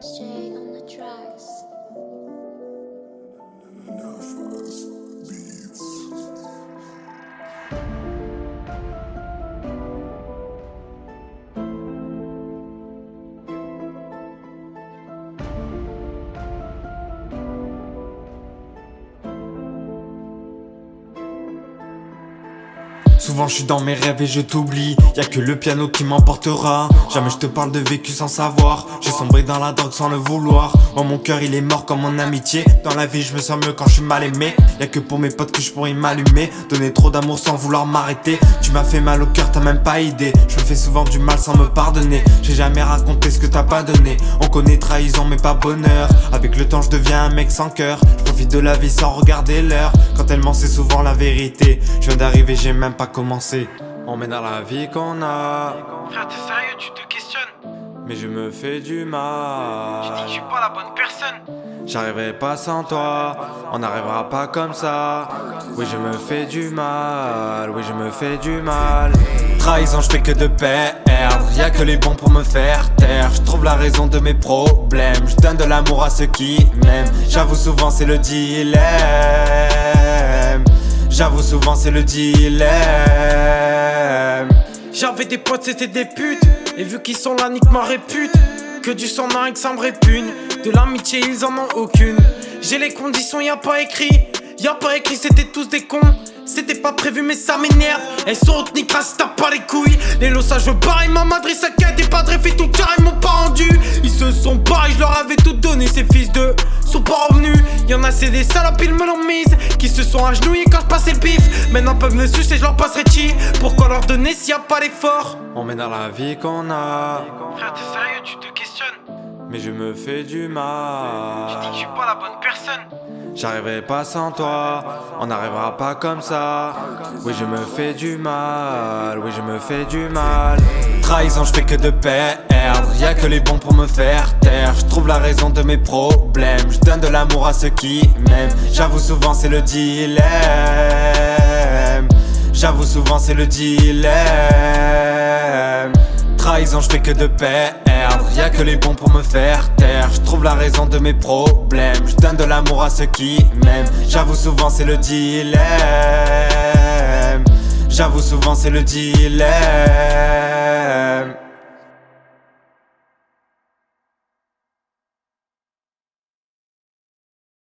XJ on the tracks. Souvent je suis dans mes rêves et je t'oublie. Y'a que le piano qui m'emportera. Jamais je te parle de vécu sans savoir. J'ai sombré dans la drogue sans le vouloir. Oh mon cœur il est mort comme mon amitié. Dans la vie je me sens mieux quand je suis mal aimé. Y'a que pour mes potes que je pourrais m'allumer. Donner trop d'amour sans vouloir m'arrêter. Tu m'as fait mal au cœur, t'as même pas idée. Je me fais souvent du mal sans me pardonner. J'ai jamais raconté ce que t'as pas donné. On connaît trahison mais pas bonheur. Avec le temps je deviens un mec sans cœur. Je profite de la vie sans regarder l'heure. Quand elle ment c'est souvent la vérité. Je viens d'arriver, j'ai même pas commencé. On met dans la vie qu'on a. Frère, t'es sérieux, tu te questionnes? Mais je me fais du J'ai mal. dit que je suis pas la bonne personne. J'arriverai pas sans toi, on n'arrivera pas comme ça. Oui je me fais du mal, oui je me fais du mal. Trahison je fais que de perdre, y'a que les bons pour me faire taire. Je trouve la raison de mes problèmes, je donne de l'amour à ceux qui m'aiment. J'avoue souvent c'est le dilemme. J'avoue souvent c'est le dilemme. J'avais des potes, c'était des putes. Et vu qu'ils sont là, nique ma répute. Que du sang n'a rien que ça me répugne. De l'amitié, ils en ont aucune. J'ai les conditions, y'a pas écrit. Y'a pas écrit, c'était tous des cons. C'était pas prévu, mais ça m'énerve. Elles sont hautes, nique si t'as pas les couilles. Les lots, je veux barrer ma madre, ça quête. Et pas de fait tout carré, ils m'ont pas rendu. Ils se sont barrés, je leur avais tout donné. Ces fils de sont pas revenus. Y'en a, c'est des salopes, ils me l'ont mise. Qui se sont agenouillés quand je passais le bif. Maintenant peuvent me sucer, je leur passerai chi. Pourquoi leur donner s'il y a pas l'effort? On met dans la vie qu'on a. Frère, t'es sérieux, tu te questionnes? Mais je me fais du J'ai mal. dit que je suis pas la bonne personne. J'arriverai pas sans toi, on n'arrivera pas comme ça. Oui je me fais du mal, oui je me fais du mal. Trahison je fais que de perdre, y'a que les bons pour me faire taire. Je trouve la raison de mes problèmes, je donne de l'amour à ceux qui m'aiment. J'avoue souvent c'est le dilemme. J'avoue souvent c'est le dilemme. Trahison je fais que de perdre, y'a que les bons pour me faire taire. Je trouve la raison de mes problèmes, je donne de l'amour à ceux qui m'aiment. J'avoue souvent c'est le dilemme. J'avoue souvent c'est le dilemme.